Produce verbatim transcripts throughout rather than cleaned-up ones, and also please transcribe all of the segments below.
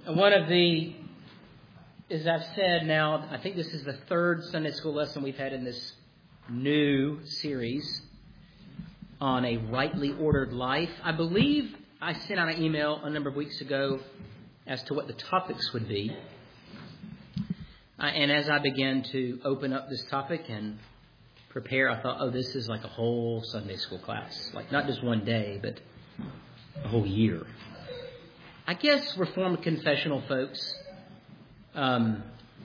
one of the, as I've said now, I think this is the third Sunday school lesson we've had in this new series on a rightly ordered life. I believe I sent out an email a number of weeks ago as to what the topics would be. Uh, and as I began to open up this topic and prepare, I thought, oh, this is like a whole Sunday school class. Like not just one day, but a whole year. I guess Reformed confessional folks, um,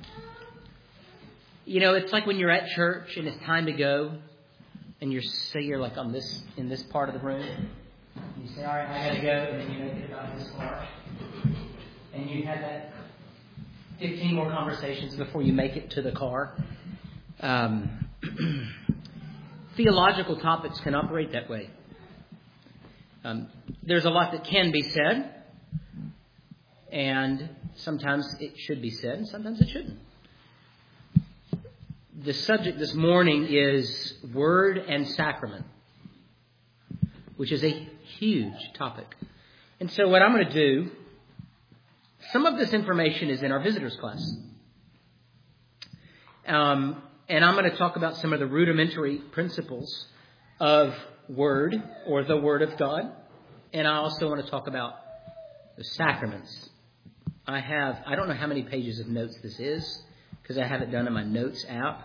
you know, it's like when you're at church and it's time to go, and you're say you're like on this in this part of the room. And you say, all right, I gotta go, and then you make it about this far, and you have that fifteen more conversations before you make it to the car. Um, theological topics can operate that way. Um, there's a lot that can be said. And sometimes it should be said, and sometimes it shouldn't. The subject this morning is Word and Sacrament, which is a huge topic. And so what I'm going to do, some of this information is in our visitors class. Um, and I'm going to talk about some of the rudimentary principles of Word, or the Word of God. And I also want to talk about the sacraments. I have, I don't know how many pages of notes this is, because I have it done in my notes app,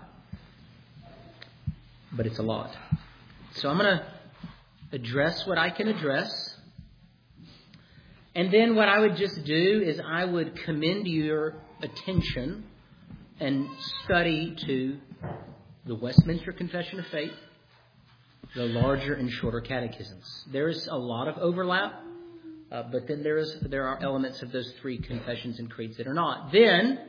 but it's a lot. So I'm going to address what I can address. And then what I would just do is I would commend your attention and study to the Westminster Confession of Faith, the larger and shorter catechisms. There's a lot of overlap. Uh, but then there is there are elements of those three confessions and creeds that are not. Then,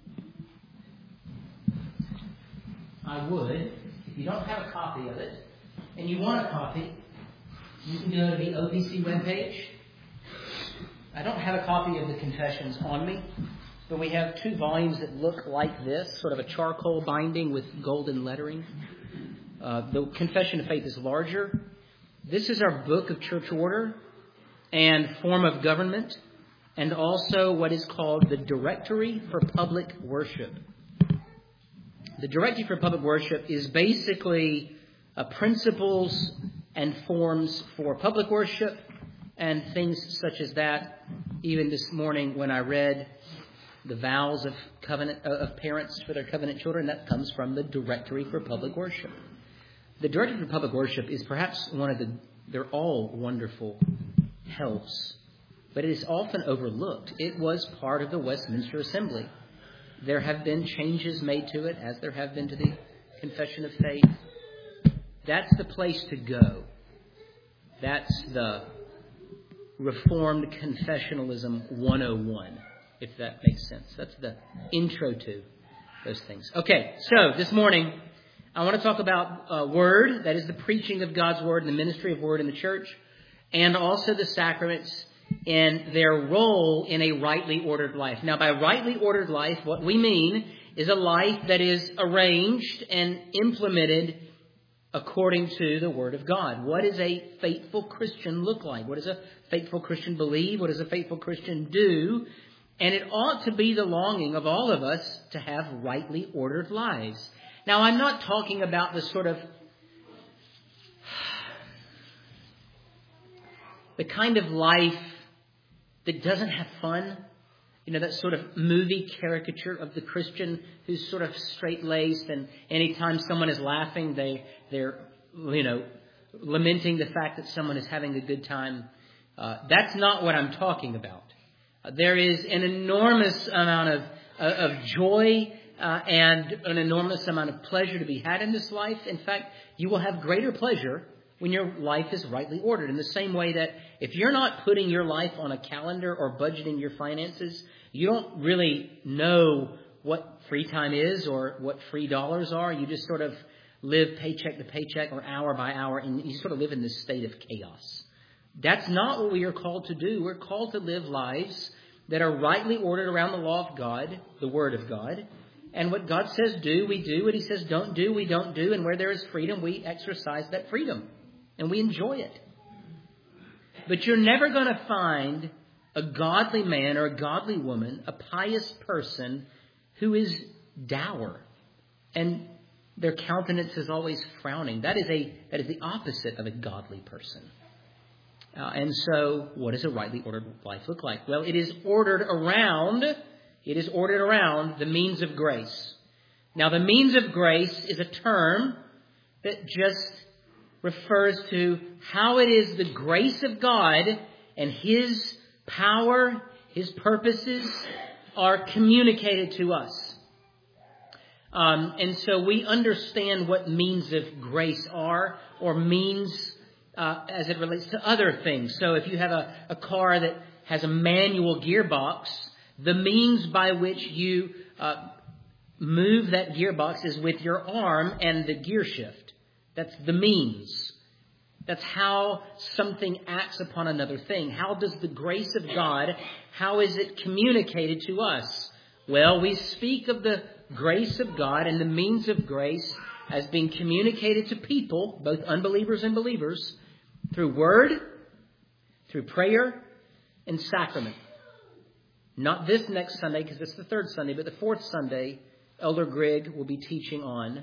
I would, if you don't have a copy of it, and you want a copy, you can go to the O P C webpage. I don't have a copy of the confessions on me, but we have two volumes that look like this, sort of a charcoal binding with golden lettering. Uh, the Confession of Faith is larger. This is our book of church order and form of government, and also what is called the Directory for Public Worship. The Directory for Public Worship is basically uh, principles and forms for public worship and things such as that. Even this morning when I read the vows of covenant uh, of parents for their covenant children, that comes from the Directory for Public Worship. The Directory for Public Worship is perhaps one of the, they're all wonderful helps, but it is often overlooked. It was part of the Westminster Assembly. There have been changes made to it, as there have been to the Confession of Faith. That's the place to go. That's the Reformed Confessionalism one oh one, if that makes sense. That's the intro to those things. Okay, so this morning I want to talk about uh, Word, that is the preaching of God's Word and the ministry of Word in the church, and also the sacraments and their role in a rightly ordered life. Now, by rightly ordered life, what we mean is a life that is arranged and implemented according to the Word of God. What does a faithful Christian look like? What does a faithful Christian believe? What does a faithful Christian do? And it ought to be the longing of all of us to have rightly ordered lives. Now, I'm not talking about the sort of the kind of life that doesn't have fun. You know, that sort of movie caricature of the Christian who's sort of straight-laced, and anytime someone is laughing, they, they're, you know, lamenting the fact that someone is having a good time. Uh, that's not what I'm talking about. Uh, there is an enormous amount of, uh, of joy uh, and an enormous amount of pleasure to be had in this life. In fact, you will have greater pleasure when your life is rightly ordered. In the same way that if you're not putting your life on a calendar or budgeting your finances, you don't really know what free time is or what free dollars are. You just sort of live paycheck to paycheck or hour by hour, and you sort of live in this state of chaos. That's not what we are called to do. We're called to live lives that are rightly ordered around the law of God, the Word of God. And what God says do, we do. What He says don't do, we don't do. And where there is freedom, we exercise that freedom. And we enjoy it. But you're never going to find a godly man or a godly woman, a pious person who is dour and their countenance is always frowning. That is a that is the opposite of a godly person. Uh, and so, what does a rightly ordered life look like? Well, it is ordered around, it is ordered around the means of grace. Now, the means of grace is a term that just refers to how it is the grace of God and His power, His purposes are communicated to us. Um, and so we understand what means of grace are, or means uh, as it relates to other things. So if you have a, a car that has a manual gearbox, the means by which you uh, move that gearbox is with your arm and the gear shift. That's the means. That's how something acts upon another thing. How does the grace of God, how is it communicated to us? Well, we speak of the grace of God and the means of grace as being communicated to people, both unbelievers and believers, through word, through prayer, and sacrament. Not this next Sunday, because it's the third Sunday, but the fourth Sunday, Elder Grigg will be teaching on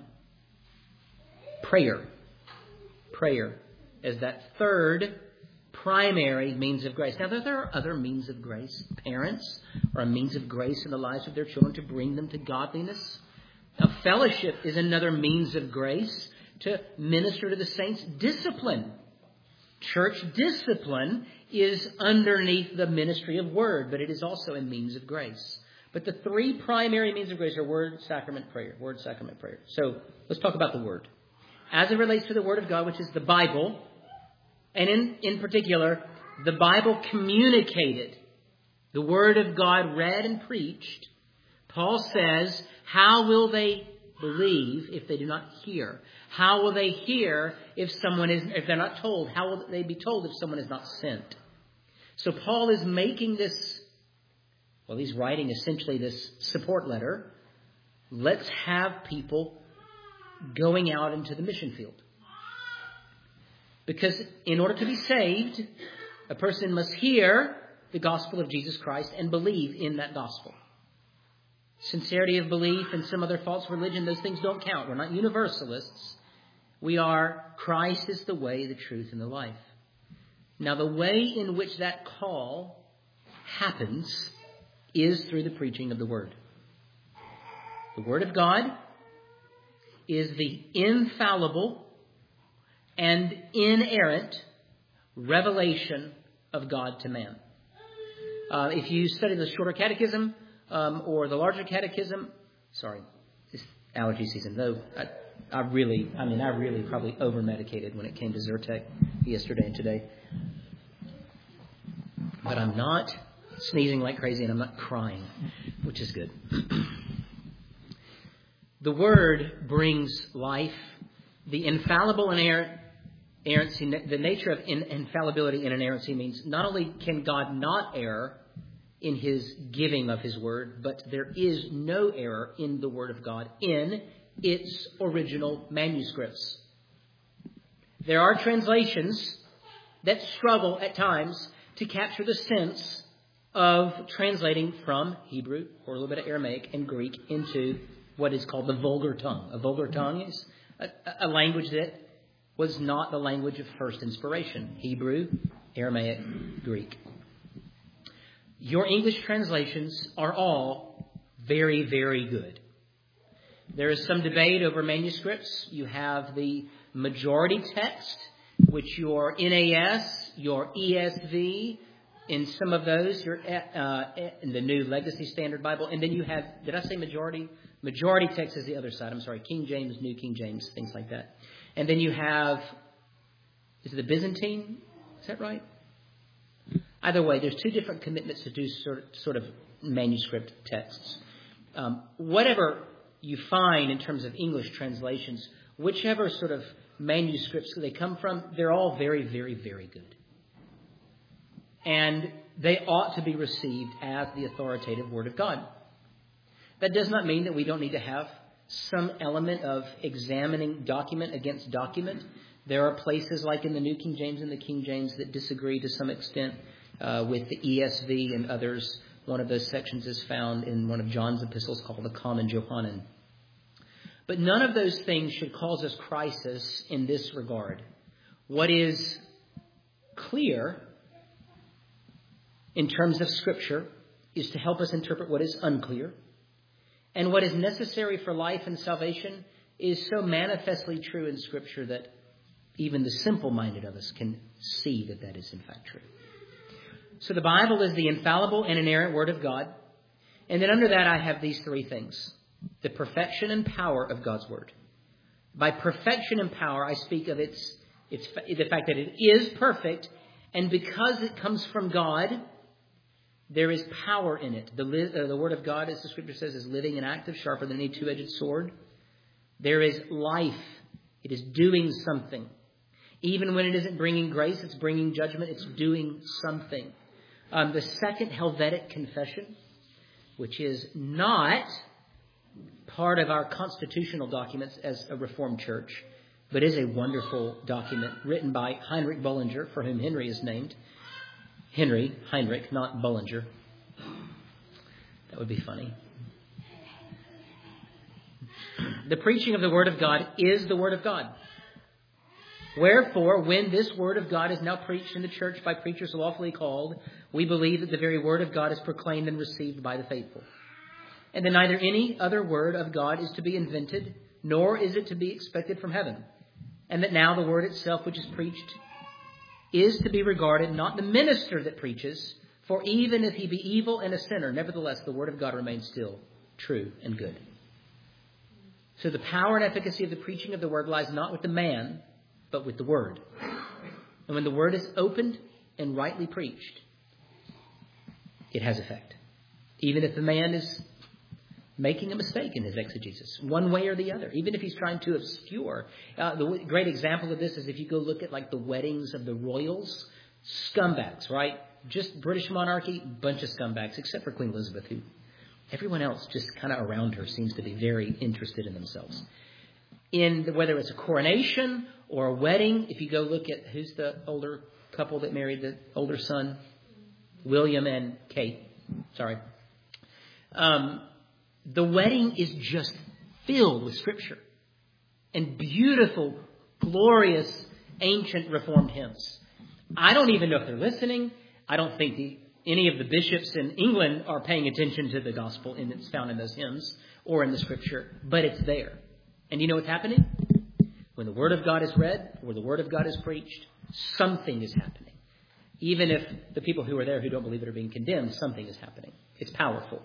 prayer. Prayer as that third primary means of grace. Now, there are other means of grace. Parents are a means of grace in the lives of their children to bring them to godliness. Now, fellowship is another means of grace to minister to the saints. Discipline. Church discipline is underneath the ministry of word, but it is also a means of grace. But the three primary means of grace are word, sacrament, prayer. Word, sacrament, prayer. So let's talk about the word. As it relates to the Word of God, which is the Bible, and in, in particular, the Bible communicated, the Word of God read and preached, Paul says, how will they believe if they do not hear? How will they hear if someone is, if they're not told? How will they be told if someone is not sent? So Paul is making this, well, he's writing essentially this support letter. Let's have people going out into the mission field. Because in order to be saved, a person must hear the gospel of Jesus Christ and believe in that gospel. Sincerity of belief and some other false religion, those things don't count. We're not universalists. We are Christ is the way, the truth, and the life. Now, the way in which that call happens is through the preaching of the Word. The Word of God is the infallible and inerrant revelation of God to man. Uh, if you study the shorter catechism um, or the larger catechism, sorry, it's allergy season, though I, I really, I mean, I really probably over-medicated when it came to Zyrtec yesterday and today. But I'm not sneezing like crazy and I'm not crying, which is good. The Word brings life. The infallible inerrancy, the nature of infallibility and inerrancy means not only can God not err in His giving of His Word, but there is no error in the Word of God in its original manuscripts. There are translations that struggle at times to capture the sense of translating from Hebrew or a little bit of Aramaic and Greek into what is called the vulgar tongue. A vulgar tongue is a, a language that was not the language of first inspiration. Hebrew, Aramaic, Greek. Your English translations are all very, very good. There is some debate over manuscripts. You have the majority text, which your N A S, your E S V, in some of those, your uh, in the New Legacy Standard Bible, and then you have, did I say majority? Majority text is the other side. I'm sorry, King James, New King James, things like that. And then you have, is it the Byzantine? Is that right? Either way, there's two different commitments to do sort sort of manuscript texts. Um, whatever you find in terms of English translations, whichever sort of manuscripts they come from, they're all very, very, very good. And they ought to be received as the authoritative Word of God. That does not mean that we don't need to have some element of examining document against document. There are places like in the New King James and the King James that disagree to some extent. uh, with the E S V and others. One of those sections is found in one of John's epistles called the Common Johannine. But none of those things should cause us crisis in this regard. What is clear in terms of Scripture is to help us interpret what is unclear. And what is necessary for life and salvation is so manifestly true in Scripture that even the simple-minded of us can see that that is in fact true. So the Bible is the infallible and inerrant Word of God. And then under that I have these three things. The perfection and power of God's Word. By perfection and power, I speak of its, its the fact that it is perfect, and because it comes from God, there is power in it. The, uh, the Word of God, as the Scripture says, is living and active, sharper than any two-edged sword. There is life. It is doing something. Even when it isn't bringing grace, it's bringing judgment, it's doing something. Um, the Second Helvetic Confession, which is not part of our constitutional documents as a Reformed church, but is a wonderful document written by Heinrich Bullinger, for whom Henry is named. Henry, Heinrich, not Bullinger. That would be funny. The preaching of the Word of God is the Word of God. Wherefore, when this Word of God is now preached in the church by preachers lawfully called, we believe that the very Word of God is proclaimed and received by the faithful. And that neither any other Word of God is to be invented, nor is it to be expected from heaven. And that now the Word itself which is preached is to be regarded not the minister that preaches, for even if he be evil and a sinner, nevertheless the Word of God remains still true and good. So the power and efficacy of the preaching of the Word lies not with the man, but with the Word. And when the Word is opened and rightly preached, it has effect. Even if the man is making a mistake in his exegesis, one way or the other, even if he's trying to obscure. Uh, the great example of this is if you go look at like the weddings of the royals, scumbags, right? Just British monarchy, bunch of scumbags, except for Queen Elizabeth, who everyone else just kind of around her seems to be very interested in themselves. In the, whether it's a coronation or a wedding, if you go look at who's the older couple that married the older son, William and Kate. Sorry. Um, the wedding is just filled with Scripture and beautiful, glorious, ancient Reformed hymns. I don't even know if they're listening. I don't think the, any of the bishops in England are paying attention to the gospel and it's found in those hymns or in the Scripture, but it's there. And you know what's happening? When the Word of God is read or the Word of God is preached, something is happening. Even if the people who are there who don't believe it are being condemned, something is happening. It's powerful.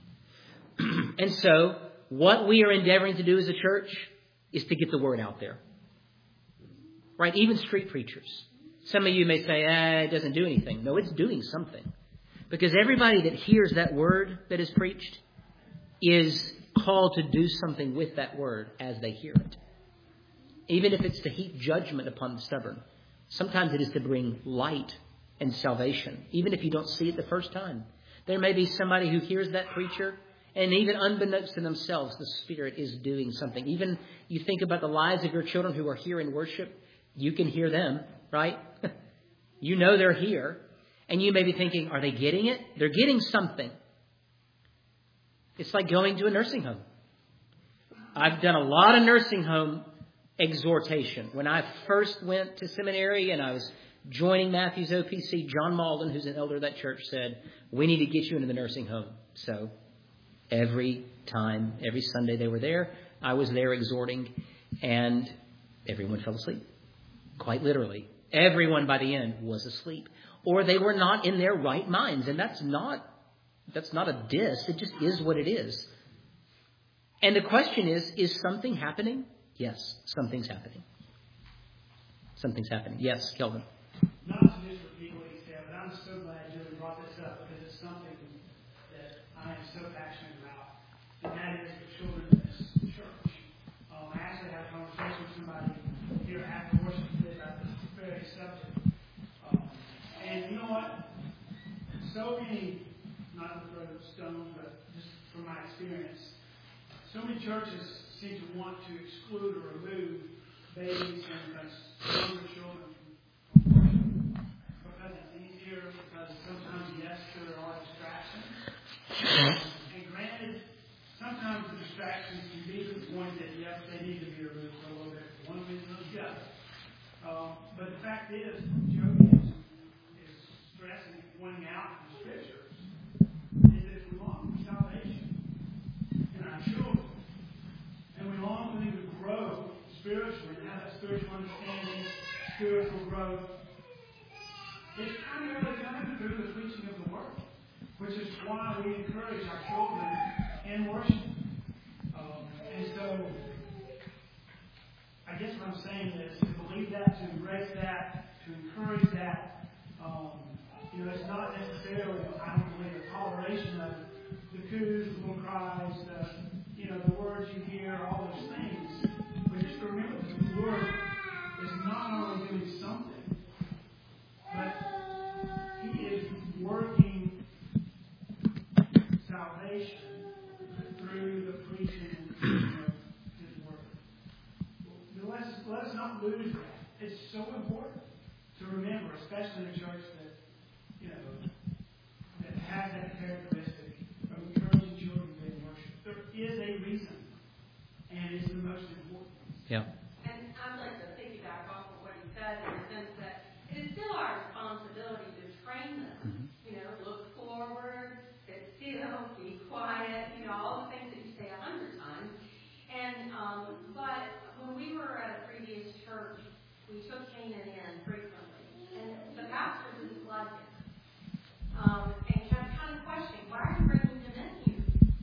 And so, what we are endeavoring to do as a church is to get the Word out there. Right? Even street preachers. Some of you may say, ah, it doesn't do anything. No, it's doing something. Because everybody that hears that Word that is preached is called to do something with that Word as they hear it. Even if it's to heap judgment upon the stubborn. Sometimes it is to bring light and salvation, even if you don't see it the first time. There may be somebody who hears that preacher, and even unbeknownst to themselves, the Spirit is doing something. Even you think about the lives of your children who are here in worship, you can hear them, right? You know they're here, and you may be thinking, are they getting it? They're getting something. It's like going to a nursing home. I've done a lot of nursing home exhortation. When I first went to seminary and I was joining Matthew's O P C, John Malden, who's an elder of that church, said, we need to get you into the nursing home. So every time, every Sunday they were there, I was there exhorting, and everyone fell asleep. Quite literally. Everyone by the end was asleep. Or they were not in their right minds. And that's not, that's not a diss. It just is what it is. And the question is, is something happening? Yes, something's happening. Something's happening. Yes, Kelvin. Not to just repeat what he said, but I'm so glad Julie brought this up because it's something that I am so passionate about, and that is the children of this church. Um, I actually had a conversation with somebody here after worship today about this very subject. Um, and you know what? So many, not to throw stones, but just from my experience, so many churches seem to want to exclude or remove babies and younger children from worship because it's easier, because it's so And granted, sometimes the distractions can be to the point that, yes, they need to be removed for a little bit, for one reason or the other. Um, but the fact is, Jody is, is stressing, pointing out in the scriptures, is that if we long for salvation in our children, and we long for them to grow spiritually, and have that spiritual understanding, spiritual growth, it's primarily coming through the preaching of the Word, which is why we encourage our children in worship. Um, and so, I guess what I'm saying is to believe that, to embrace that, to encourage that. Um, you know, it's not necessarily, I don't believe, a toleration of the coos, the little cries, the, you know, the words you hear, all those things. But just remember that the Lord is not only doing something, but He is working salvation through the preaching and teaching of His Word. Let us, let us not lose that. It's so important to remember, especially in a church that, you know, that has that characteristic of encouraging children to be in worship. There is a reason, and it's the most important. Yeah. And I'd like to piggyback off of what he said in the sense that it is still our responsibility to train them. Mm-hmm. You know, look forward, sit still, be quiet, you know, all the things that you say a hundred times. And, um, but when we were at a previous church, we took Canaan in frequently. And the pastor didn't like it. Um, and kept kind of questioning, why are you bringing him in here?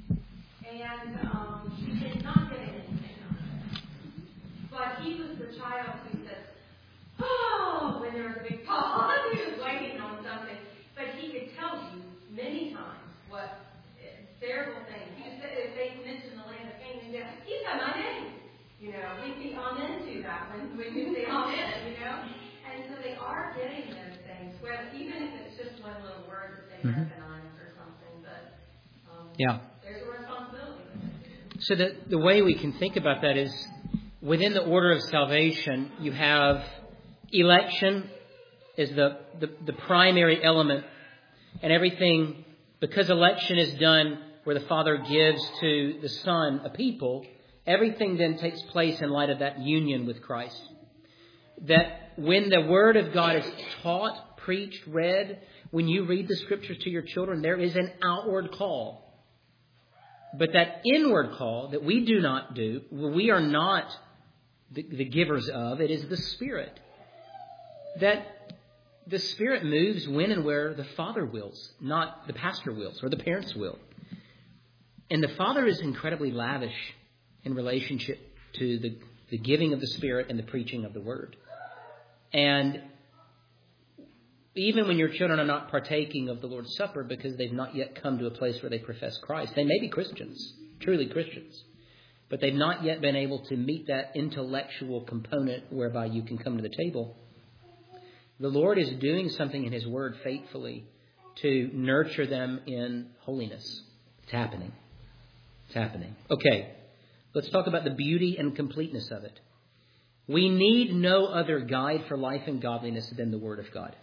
And um, he did not get anything out of it. But he was the child who said, oh, when there was a big pause, he was waiting on something. But he could tell you many times what terrible things. He said, if they mentioned the land of Canaan, he said my name. You know, we'd be amen to that when, when you say amen, you know. And so they are getting those things, whether, even if it's just one little word that they mm-hmm. recognize or something. But um, yeah. there's a responsibility with it. So the, the way we can think about that is within the order of salvation, you have election is the, the, the primary element, and everything, because election is done where the Father gives to the Son a people, everything then takes place in light of that union with Christ. That when the Word of God is taught, preached, read, when you read the Scriptures to your children, there is an outward call. But that inward call that we do not do, we are not the, the givers of, it is the Spirit. That the Spirit moves when and where the Father wills, not the pastor wills or the parents will. And the Father is incredibly lavish in relationship to the, the giving of the Spirit and the preaching of the Word. And even when your children are not partaking of the Lord's Supper because they've not yet come to a place where they profess Christ, they may be Christians, truly Christians, but they've not yet been able to meet that intellectual component whereby you can come to the table. The Lord is doing something in His Word faithfully to nurture them in holiness. It's happening. It's happening. Okay, let's talk about the beauty and completeness of it. We need no other guide for life and godliness than the Word of God.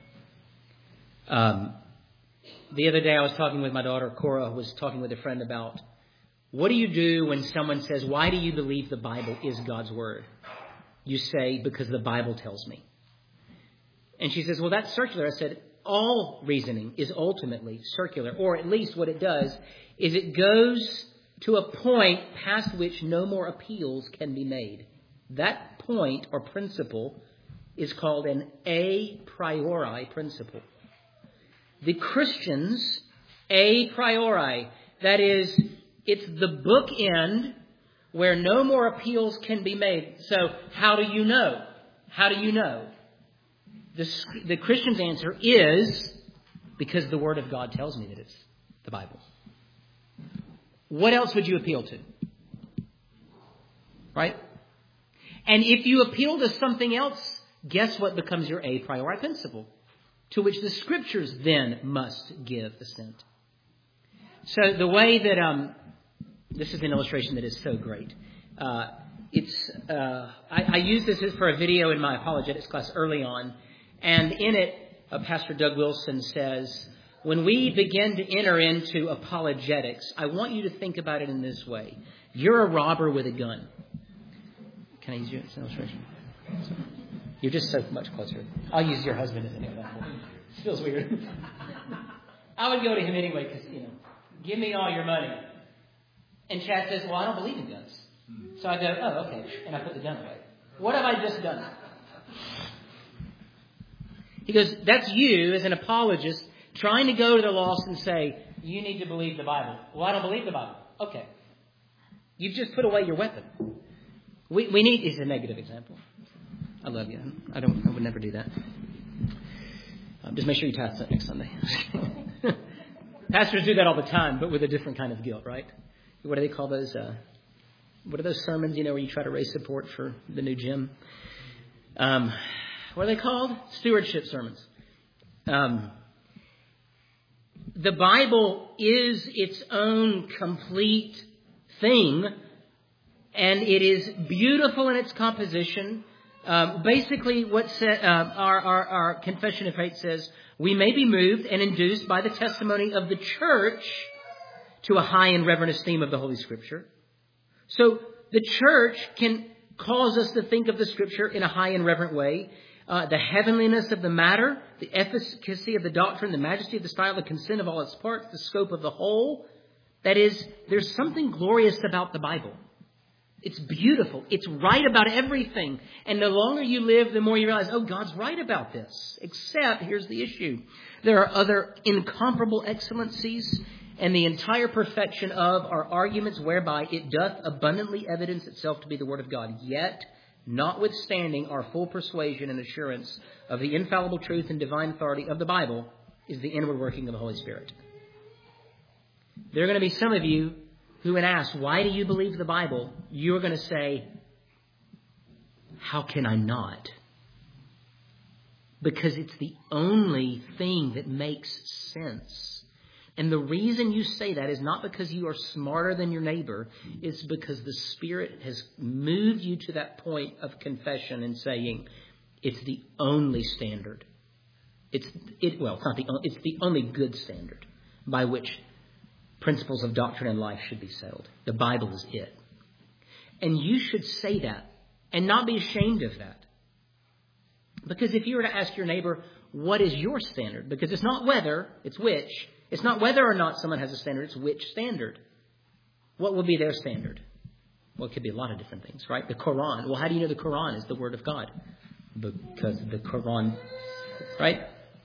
Um, the other day I was talking with my daughter, Cora, was talking with a friend about what do you do when someone says, why do you believe the Bible is God's Word? You say, because the Bible tells me. And she says, well, that's circular. I said, all reasoning is ultimately circular, or at least what it does is it goes to a point past which no more appeals can be made. That point or principle is called an a priori principle. The Christians, a priori, that is, it's the bookend where no more appeals can be made. So how do you know? How do you know? The, the Christian's answer is because the Word of God tells me that it's the Bible. What else would you appeal to? Right? And if you appeal to something else, guess what becomes your a priori principle? To which the Scriptures then must give assent. So the way that, um, this is an illustration that is so great. Uh, it's uh, I, I used this for a video in my apologetics class early on. And in it, uh, Pastor Doug Wilson says, When we begin to enter into apologetics, I want you to think about it in this way. You're a robber with a gun. Can I use you as an illustration? You're just so much closer. I'll use your husband as an example. It feels weird. I would go to him anyway because, you know, give me all your money. And Chad says, well, I don't believe in guns. So I go, oh, okay. And I put the gun away. What have I just done? He goes, that's you as an apologist trying to go to the lost and say, you need to believe the Bible. Well, I don't believe the Bible. Okay. You've just put away your weapon. We we need, is a negative example. I love you. I don't. I would never do that. Um, just make sure you tithe next Sunday. Pastors do that all the time, but with a different kind of guilt, right? What do they call those? Uh, what are those sermons, you know, where you try to raise support for the new gym? Um, what are they called? Stewardship sermons. Um, the Bible is its own complete thing, and it is beautiful in its composition. Um, basically, what sa- uh, our, our, our Confession of Faith says, we may be moved and induced by the testimony of the church to a high and reverent esteem of the Holy Scripture. So the church can cause us to think of the Scripture in a high and reverent way. Uh, the heavenliness of the matter, the efficacy of the doctrine, the majesty of the style, the consent of all its parts, the scope of the whole. That is, there's something glorious about the Bible. It's beautiful. It's right about everything. And the longer you live, the more you realize, oh, God's right about this. Except, here's the issue. There are other incomparable excellencies and the entire perfection of our arguments whereby it doth abundantly evidence itself to be the Word of God. Yet, notwithstanding our full persuasion and assurance of the infallible truth and divine authority of the Bible is the inward working of the Holy Spirit. There are going to be some of you who, when asked, why do you believe the Bible? You're going to say, how can I not? Because it's the only thing that makes sense. And the reason you say that is not because you are smarter than your neighbor. It's because the Spirit has moved you to that point of confession and saying, it's the only standard. It's it. Well, it's not the only, it's the only good standard by which principles of doctrine and life should be settled. The Bible is it. And you should say that and not be ashamed of that. Because if you were to ask your neighbor, what is your standard? Because it's not whether, it's which. It's not whether or not someone has a standard, it's which standard. What would be their standard? Well, it could be a lot of different things, right? The Quran. Well, how do you know the Quran is the Word of God? Because the Quran, right?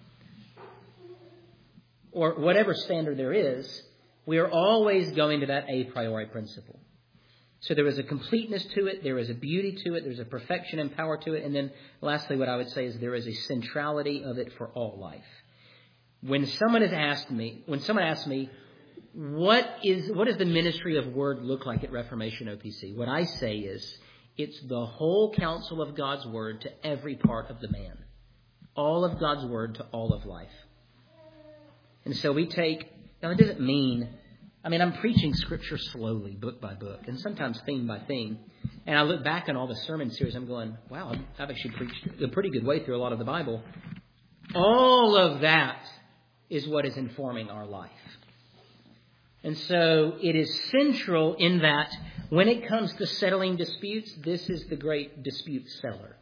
Or whatever standard there is, we are always going to that a priori principle. So there is a completeness to it, there is a beauty to it, there's a perfection and power to it, and then lastly what I would say is there is a centrality of it for all life. When someone has asked me, when someone asks me, what is what does the ministry of Word look like at Reformation O P C? What I say is, it's the whole counsel of God's Word to every part of the man. All of God's Word to all of life. And so we take, now it doesn't mean, I mean, I'm preaching Scripture slowly, book by book, and sometimes theme by theme. And I look back on all the sermon series, I'm going, wow, I've actually preached a pretty good way through a lot of the Bible. All of that is what is informing our life. And so it is central in that when it comes to settling disputes, this is the great dispute settler.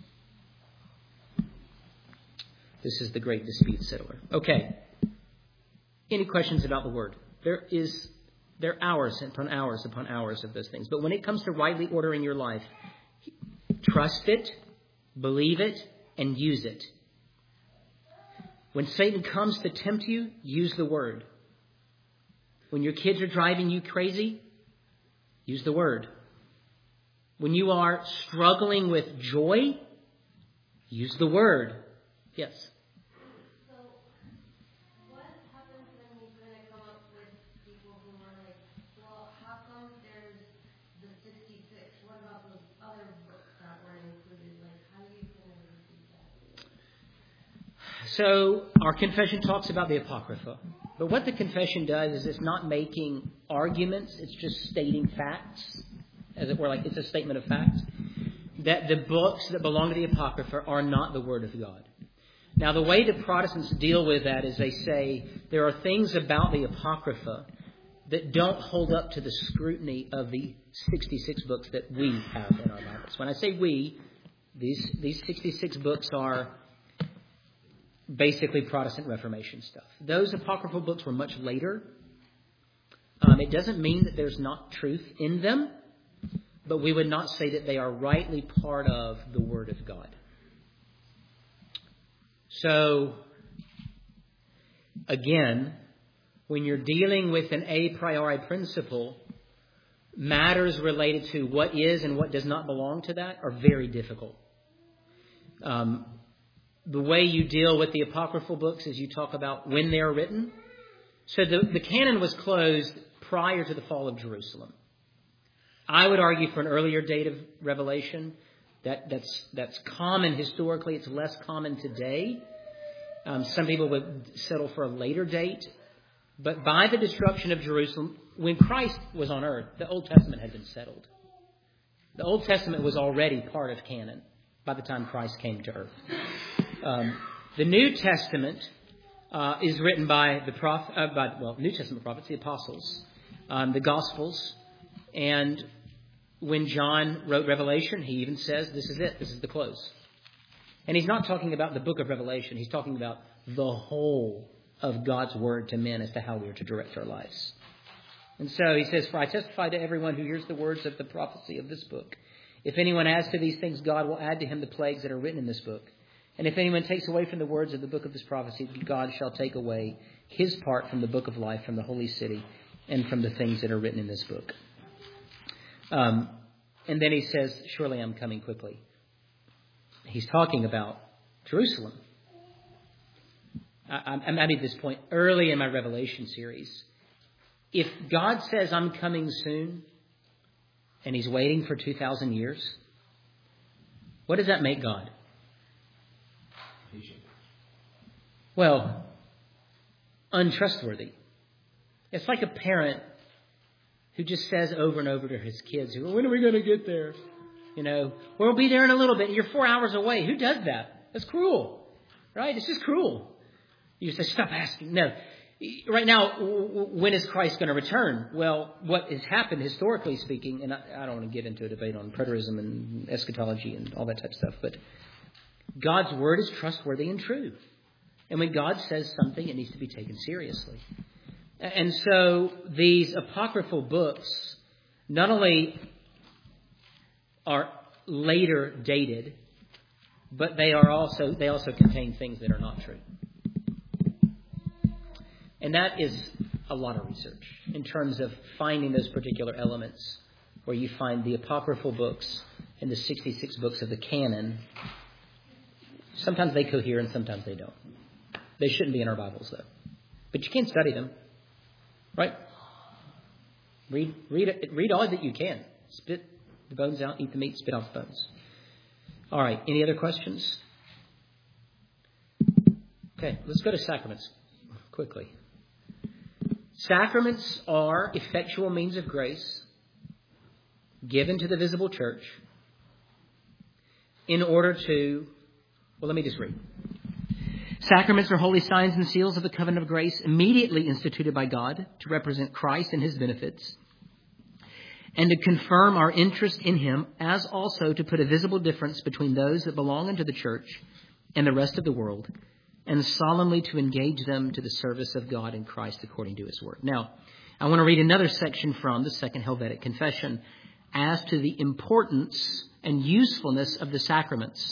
This is the great dispute settler. Okay. Any questions about the Word? There is, there are hours upon hours upon hours of those things. But when it comes to rightly ordering your life, trust it, believe it, and use it. When Satan comes to tempt you, use the Word. When your kids are driving you crazy, use the Word. When you are struggling with joy, use the Word. Yes? So, what happens when you kind of come up with people who are like, well, how come there's the sixty-six? What about those other books that weren't included? Like, how do you kind of receive that? So our confession talks about the Apocrypha. But what the confession does is it's not making arguments. It's just stating facts. As it were, like it's a statement of fact. That the books that belong to the Apocrypha are not the Word of God. Now, the way the Protestants deal with that is they say there are things about the Apocrypha that don't hold up to the scrutiny of the sixty-six books that we have in our Bibles. When I say we, these these sixty-six books are basically Protestant Reformation stuff. Those apocryphal books were much later. Um, it doesn't mean that there's not truth in them, but we would not say that they are rightly part of the Word of God. So, again, when you're dealing with an a priori principle, matters related to what is and what does not belong to that are very difficult. Um, the way you deal with the apocryphal books is you talk about when they're written. So the, the canon was closed prior to the fall of Jerusalem. I would argue for an earlier date of Revelation. That, that's, that's common historically. It's less common today. Um, some people would settle for a later date. But by the destruction of Jerusalem, when Christ was on earth, the Old Testament had been settled. The Old Testament was already part of canon by the time Christ came to earth. Um, the New Testament uh, is written by the prophet, uh, by, well, New Testament prophets, the apostles, um, the Gospels, and when John wrote Revelation, he even says, this is it, this is the close. And he's not talking about the book of Revelation, he's talking about the whole of God's word to men as to how we are to direct our lives. And so he says, for I testify to everyone who hears the words of the prophecy of this book. If anyone adds to these things, God will add to him the plagues that are written in this book. And if anyone takes away from the words of the book of this prophecy, God shall take away his part from the book of life, from the holy city, and from the things that are written in this book. Um, and then he says, surely I'm coming quickly. He's talking about Jerusalem. I, I made this point early in my Revelation series. If God says I'm coming soon, and he's waiting for two thousand years, what does that make God? Well, untrustworthy. It's like a parent who just says over and over to his kids, when are we going to get there? You know, we'll be there in a little bit. You're four hours away. Who does that? That's cruel, right? It's just cruel. You say, stop asking. No. Right now, when is Christ going to return? Well, what has happened historically speaking, and I, I don't want to get into a debate on preterism and eschatology and all that type of stuff, but God's word is trustworthy and true. And when God says something, it needs to be taken seriously. And so these apocryphal books not only are later dated, but they are also they also contain things that are not true. And that is a lot of research in terms of finding those particular elements where you find the apocryphal books and the sixty-six books of the canon. Sometimes they cohere and sometimes they don't. They shouldn't be in our Bibles, though. But you can study them, right? Read, read, read all that you can. Spit the bones out, eat the meat, spit out the bones. All right. Any other questions? Okay, let's go to sacraments quickly. Sacraments are effectual means of grace given to the visible church in order to, well, let me just read. Sacraments are holy signs and seals of the covenant of grace immediately instituted by God to represent Christ and his benefits and to confirm our interest in him, as also to put a visible difference between those that belong unto the church and the rest of the world, and solemnly to engage them to the service of God in Christ according to his word. Now, I want to read another section from the Second Helvetic Confession as to the importance and usefulness of the sacraments.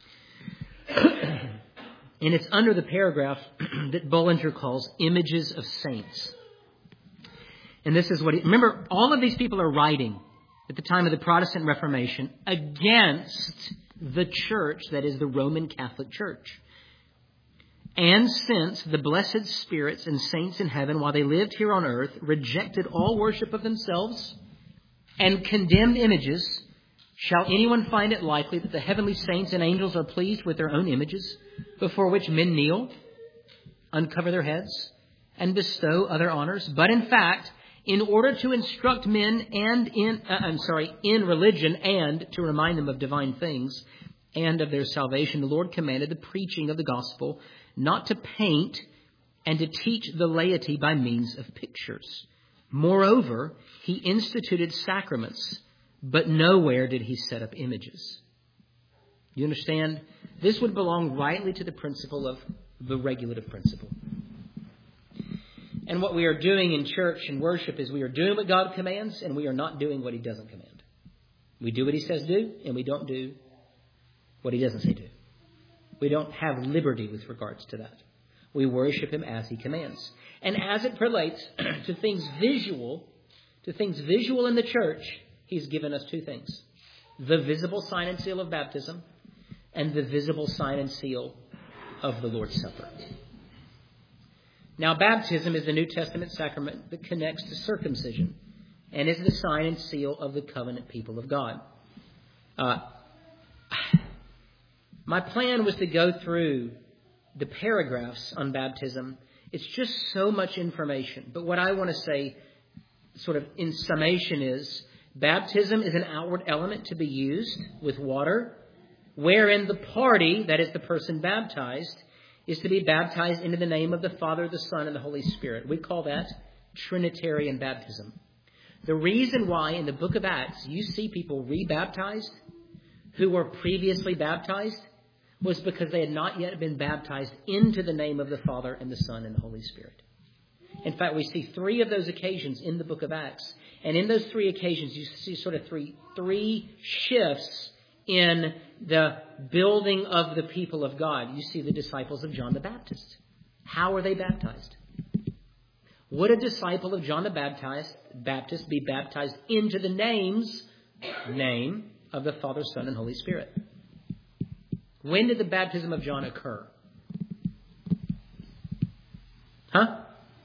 And it's under the paragraph that Bullinger calls images of saints. And this is what he, remember, all of these people are writing at the time of the Protestant Reformation against the church that is the Roman Catholic Church. And since the blessed spirits and saints in heaven, while they lived here on earth, rejected all worship of themselves and condemned images, shall anyone find it likely that the heavenly saints and angels are pleased with their own images, before which men kneel, uncover their heads, and bestow other honors? But in fact, in order to instruct men and in, uh, I'm sorry, in religion and to remind them of divine things, and of their salvation, the Lord commanded the preaching of the gospel, not to paint and to teach the laity by means of pictures. Moreover, he instituted sacraments, but nowhere did he set up images. You understand? This would belong rightly to the principle of the regulative principle. And what we are doing in church and worship is we are doing what God commands, and we are not doing what he doesn't command. We do what he says do, and we don't do what he doesn't say do. We don't have liberty with regards to that. We worship him as he commands. And as it relates to things visual, to things visual in the church, he's given us two things. The visible sign and seal of baptism and the visible sign and seal of the Lord's Supper. Now, baptism is the New Testament sacrament that connects to circumcision and is the sign and seal of the covenant people of God. Uh, my plan was to go through the paragraphs on baptism. It's just so much information. But what I want to say, sort of in summation, is baptism is an outward element to be used with water, wherein the party, that is the person baptized, is to be baptized into the name of the Father, the Son, and the Holy Spirit. We call that Trinitarian baptism. The reason why in the book of Acts you see people rebaptized who were previously baptized was because they had not yet been baptized into the name of the Father and the Son and the Holy Spirit. In fact, we see three of those occasions in the book of Acts. And in those three occasions, you see sort of three, three shifts in the building of the people of God. You see the disciples of John the Baptist. How are they baptized? Would a disciple of John the Baptist, Baptist be baptized into the names, name of the Father, Son, and Holy Spirit? When did the baptism of John occur? Huh?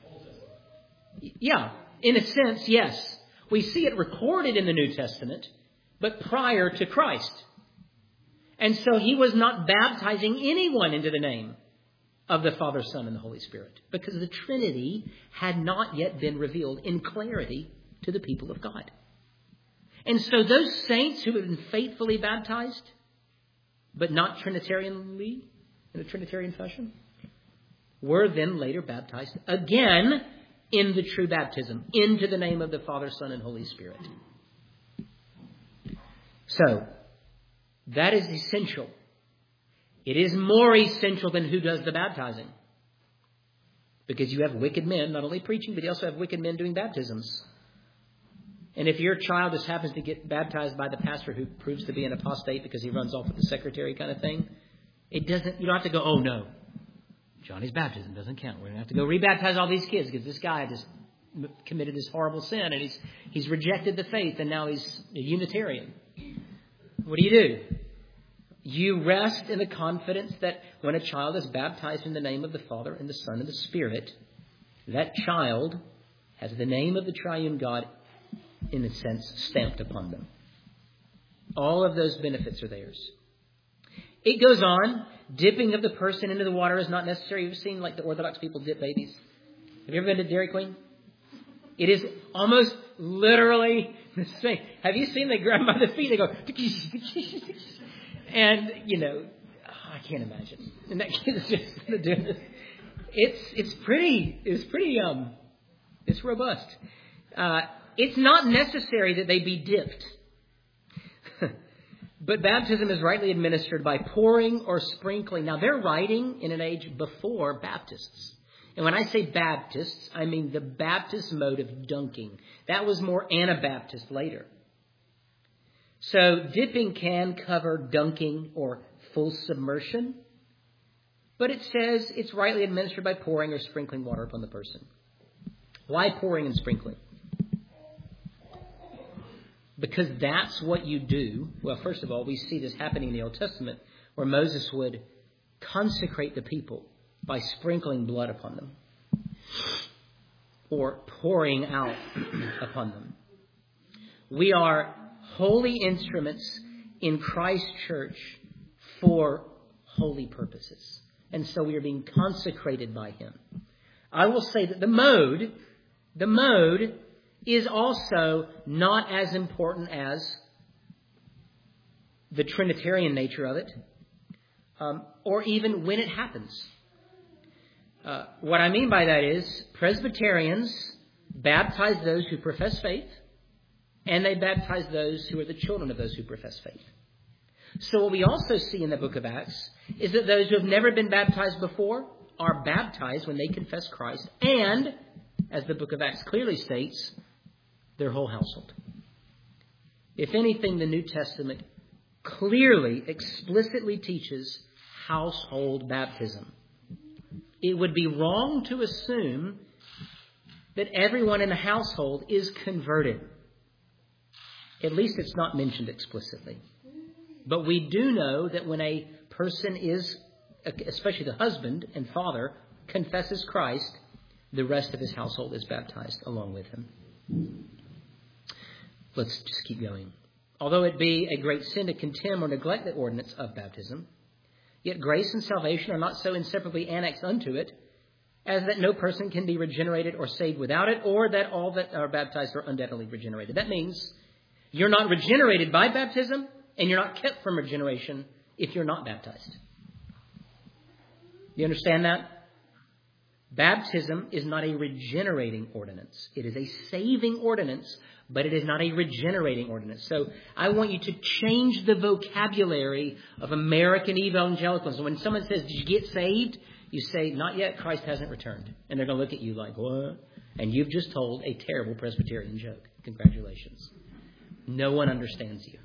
Yeah, in a sense, yes. We see it recorded in the New Testament, but prior to Christ. And so he was not baptizing anyone into the name of the Father, Son, and the Holy Spirit, because the Trinity had not yet been revealed in clarity to the people of God. And so those saints who had been faithfully baptized, but not Trinitarianly, in a Trinitarian fashion, were then later baptized again in the true baptism, into the name of the Father, Son, and Holy Spirit. So, that is essential. It is more essential than who does the baptizing. Because you have wicked men not only preaching, but you also have wicked men doing baptisms. And if your child just happens to get baptized by the pastor who proves to be an apostate because he runs off with the secretary kind of thing, it doesn't. You don't have to go, oh no, Johnny's baptism doesn't count. We're going to have to go rebaptize all these kids because this guy just committed this horrible sin and he's he's rejected the faith and now he's a Unitarian. What do you do? You rest in the confidence that when a child is baptized in the name of the Father and the Son and the Spirit, that child has the name of the triune God, in a sense, stamped upon them. All of those benefits are theirs. It goes on. Dipping of the person into the water is not necessary. You've seen like the Orthodox people dip babies. Have you ever been to Dairy Queen? It is almost literally the same. Have you seen they grab them by the feet? They go, and you know, I can't imagine. And that kid is just doing this. It's it's pretty. It's pretty. Um, it's robust. Uh, it's not necessary that they be dipped. But baptism is rightly administered by pouring or sprinkling. Now, they're writing in an age before Baptists. And when I say Baptists, I mean the Baptist mode of dunking. That was more Anabaptist later. So dipping can cover dunking or full submersion. But it says it's rightly administered by pouring or sprinkling water upon the person. Why pouring and sprinkling? Because that's what you do. Well, first of all, we see this happening in the Old Testament where Moses would consecrate the people by sprinkling blood upon them or pouring out upon them. We are holy instruments in Christ's church for holy purposes. And so we are being consecrated by him. I will say that the mode, the mode is also not as important as the Trinitarian nature of it, um, or even when it happens. Uh, what I mean by that is Presbyterians baptize those who profess faith, and they baptize those who are the children of those who profess faith. So what we also see in the book of Acts is that those who have never been baptized before are baptized when they confess Christ, and, as the book of Acts clearly states, their whole household. If anything, the New Testament clearly, explicitly teaches household baptism. It would be wrong to assume that everyone in the household is converted. At least it's not mentioned explicitly. But we do know that when a person is, especially the husband and father, confesses Christ, the rest of his household is baptized along with him. Let's just keep going. Although it be a great sin to contemn or neglect the ordinance of baptism, yet grace and salvation are not so inseparably annexed unto it, as that no person can be regenerated or saved without it, or that all that are baptized are undoubtedly regenerated. That means you're not regenerated by baptism, and you're not kept from regeneration if you're not baptized. You understand that? Baptism is not a regenerating ordinance. It is a saving ordinance, but it is not a regenerating ordinance. So I want you to change the vocabulary of American evangelicals. When someone says, "Did you get saved?" you say, "Not yet, Christ hasn't returned." And they're going to look at you like, "What?" And you've just told a terrible Presbyterian joke. Congratulations. No one understands you.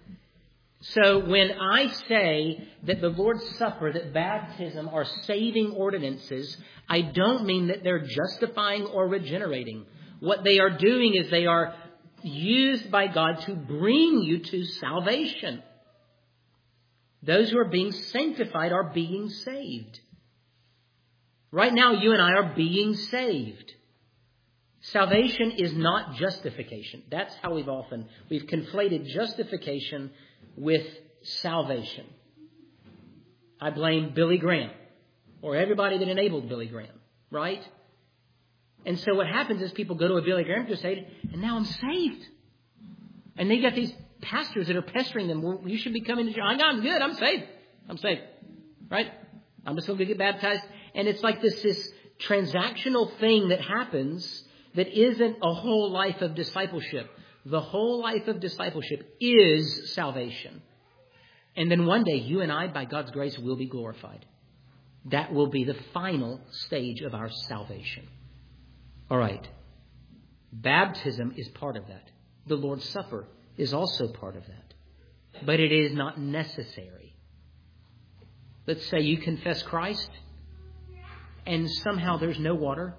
So when I say that the Lord's Supper, that baptism are saving ordinances, I don't mean that they're justifying or regenerating. What they are doing is they are used by God to bring you to salvation. Those who are being sanctified are being saved. Right now, you and I are being saved. Salvation is not justification. That's how we've often, we've conflated justification with salvation. I blame Billy Graham or everybody that enabled Billy Graham, right? And so what happens is people go to a Billy Graham crusade and now I'm saved. And they got these pastors that are pestering them. Well, you should be coming to church. I'm good. I'm saved. I'm saved. Right? I'm just going to get baptized. And it's like this, this transactional thing that happens that isn't a whole life of discipleship. The whole life of discipleship is salvation. And then one day, you and I, by God's grace, will be glorified. That will be the final stage of our salvation. All right. Baptism is part of that. The Lord's Supper is also part of that. But it is not necessary. Let's say you confess Christ and somehow there's no water.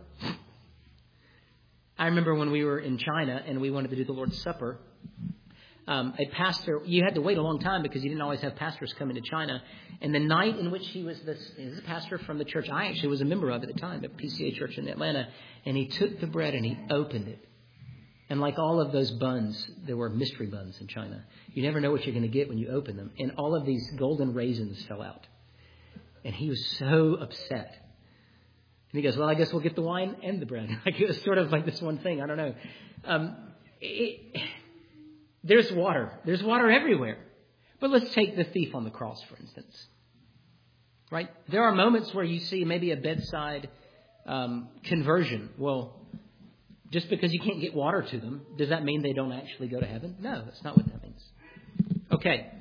I remember when we were in China and we wanted to do the Lord's Supper, um, a pastor, you had to wait a long time because you didn't always have pastors come into China. And the night in which he was this, he was a pastor from the church I actually was a member of at the time, at P C A Church in Atlanta, and he took the bread and he opened it. And like all of those buns, there were mystery buns in China. You never know what you're going to get when you open them. And all of these golden raisins fell out. And he was so upset. And he goes, well, I guess we'll get the wine and the bread. Like it was sort of like this one thing. I don't know. Um, it, there's water. There's water everywhere. But let's take the thief on the cross, for instance. Right? There are moments where you see maybe a bedside um, conversion. Well, just because you can't get water to them, does that mean they don't actually go to heaven? No, that's not what that means. Okay.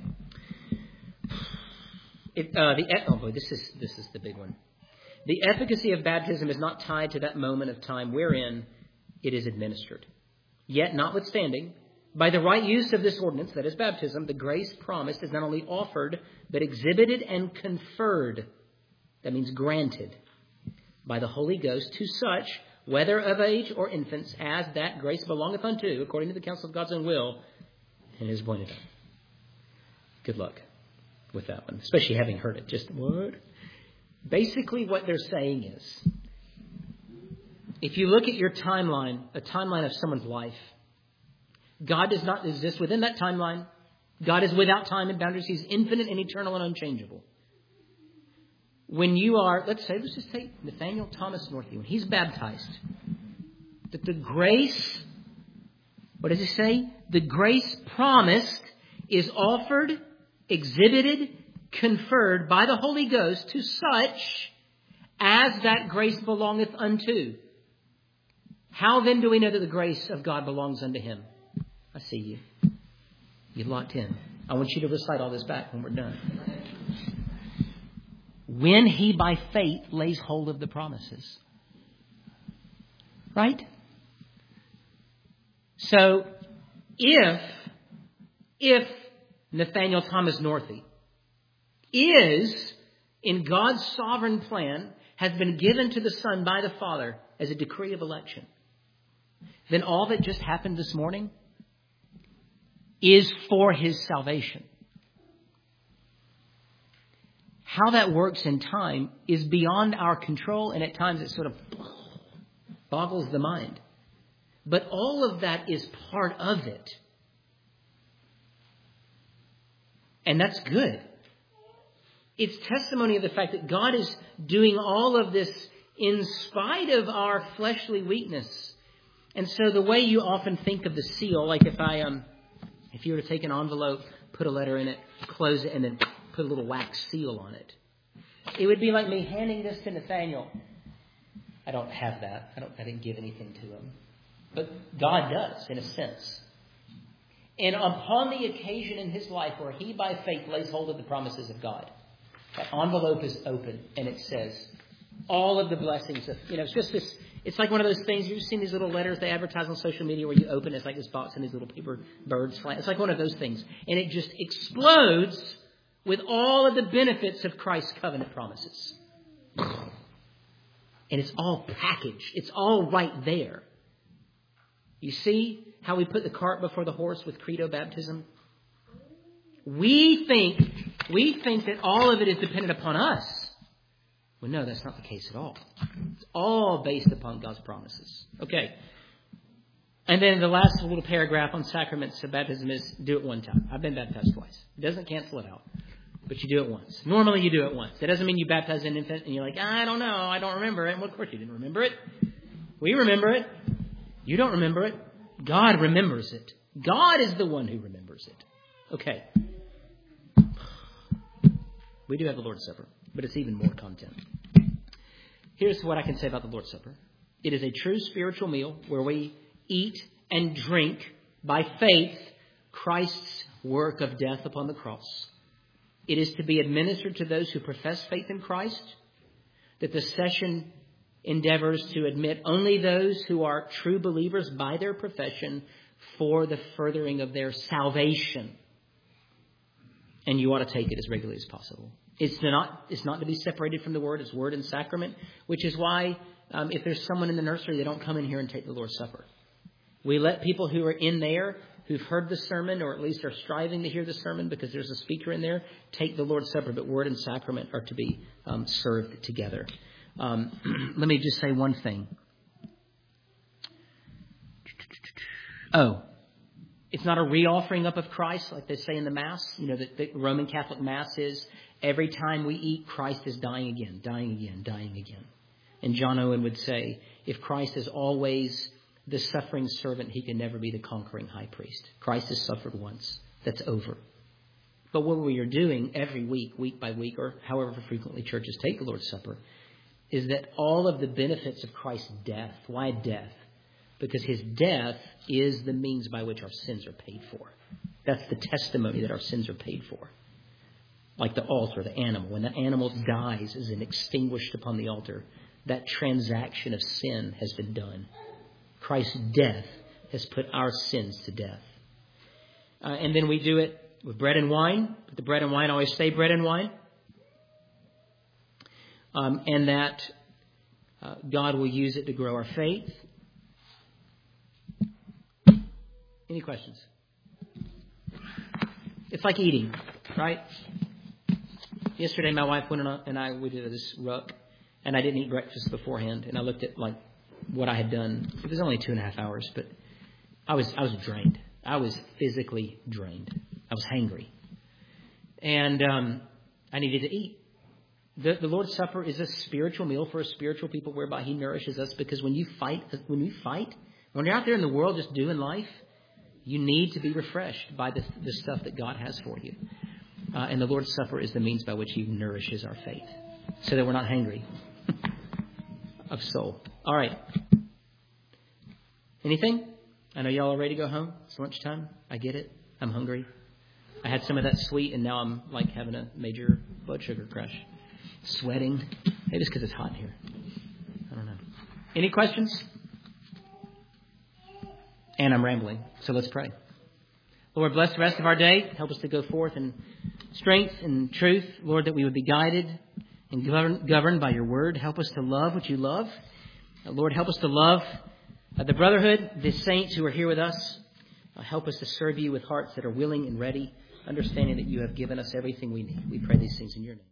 It, uh, the oh boy, this is this is the big one. The efficacy of baptism is not tied to that moment of time wherein it is administered. Yet, notwithstanding, by the right use of this ordinance, that is baptism, the grace promised is not only offered, but exhibited and conferred. That means granted by the Holy Ghost to such, whether of age or infants, as that grace belongeth unto, according to the counsel of God's own will, and is appointed. Good luck with that one, especially having heard it. Just what? Basically, what they're saying is, if you look at your timeline, a timeline of someone's life, God does not exist within that timeline. God is without time and boundaries. He's infinite and eternal and unchangeable. When you are, let's say, let's just take Nathaniel Thomas Northey. When he's baptized, that the grace, what does he say? The grace promised is offered exhibited, conferred by the Holy Ghost to such as that grace belongeth unto. How then do we know that the grace of God belongs unto him? I see you. You're locked in. I want you to recite all this back when we're done. When he by faith lays hold of the promises. Right? So, if, if Nathaniel Thomas Northey is, in God's sovereign plan, has been given to the Son by the Father as a decree of election, then all that just happened this morning is for his salvation. How that works in time is beyond our control, and at times it sort of boggles the mind. But all of that is part of it. And that's good. It's testimony of the fact that God is doing all of this in spite of our fleshly weakness. And so the way you often think of the seal, like if I um, if you were to take an envelope, put a letter in it, close it, and then put a little wax seal on it, it would be like me handing this to Nathaniel. I don't have that. I don't. I didn't give anything to him, but God does, in a sense. And upon the occasion in his life where he, by faith, lays hold of the promises of God, that envelope is open and it says all of the blessings of, you know, it's just this, it's like one of those things, you've seen these little letters they advertise on social media where you open, it's like this box and these little paper birds fly. It's like one of those things. And it just explodes with all of the benefits of Christ's covenant promises. And it's all packaged. It's all right there. You see how we put the cart before the horse with credo baptism? We think, we think that all of it is dependent upon us. Well, no, that's not the case at all. It's all based upon God's promises. Okay. And then the last little paragraph on sacraments of baptism is do it one time. I've been baptized twice. It doesn't cancel it out. But you do it once. Normally you do it once. That doesn't mean you baptize an infant and you're like, I don't know, I don't remember it. Well, of course you didn't remember it. We remember it. You don't remember it. God remembers it. God is the one who remembers it. Okay. We do have the Lord's Supper, but it's even more content. Here's what I can say about the Lord's Supper. It is a true spiritual meal where we eat and drink by faith Christ's work of death upon the cross. It is to be administered to those who profess faith in Christ, that the session endeavors to admit only those who are true believers by their profession for the furthering of their salvation. And you ought to take it as regularly as possible. It's not, it's not to be separated from the Word. It's Word and Sacrament, which is why um, if there's someone in the nursery, they don't come in here and take the Lord's Supper. We let people who are in there, who've heard the sermon, or at least are striving to hear the sermon because there's a speaker in there, take the Lord's Supper. But Word and Sacrament are to be um, served together. Um, let me just say one thing. Oh, it's not a re-offering up of Christ like they say in the Mass. You know, the, the Roman Catholic Mass is every time we eat, Christ is dying again, dying again, dying again. And John Owen would say, if Christ is always the suffering servant, he can never be the conquering high priest. Christ has suffered once. That's over. But what we are doing every week, week by week, or however frequently churches take the Lord's Supper, is that all of the benefits of Christ's death. Why death? Because his death is the means by which our sins are paid for. That's the testimony that our sins are paid for. Like the altar, the animal. When the animal dies as an extinguished upon the altar, that transaction of sin has been done. Christ's death has put our sins to death. Uh, and then we do it with bread and wine. But the bread and wine always stay bread and wine. Um, and that uh, God will use it to grow our faith. Any questions? It's like eating, right? Yesterday, my wife went on and I we did this ruck, and I didn't eat breakfast beforehand. And I looked at like what I had done. It was only two and a half hours, but I was I was drained. I was physically drained. I was hangry, and um, I needed to eat. The, the Lord's Supper is a spiritual meal for a spiritual people, whereby He nourishes us. Because when you fight, when you fight, when you're out there in the world just doing life, you need to be refreshed by the, the stuff that God has for you. Uh, and the Lord's Supper is the means by which He nourishes our faith so that we're not hangry of soul. All right. Anything? I know y'all are ready to go home. It's lunchtime. I get it. I'm hungry. I had some of that sweet, and now I'm like having a major blood sugar crash. Sweating. Maybe it's because it's hot in here. I don't know. Any questions? And I'm rambling. So let's pray. Lord, bless the rest of our day. Help us to go forth in strength and truth. Lord, that we would be guided and govern, governed by your word. Help us to love what you love. Uh, Lord, help us to love uh, the brotherhood, the saints who are here with us. Uh, help us to serve you with hearts that are willing and ready, understanding that you have given us everything we need. We pray these things in your name.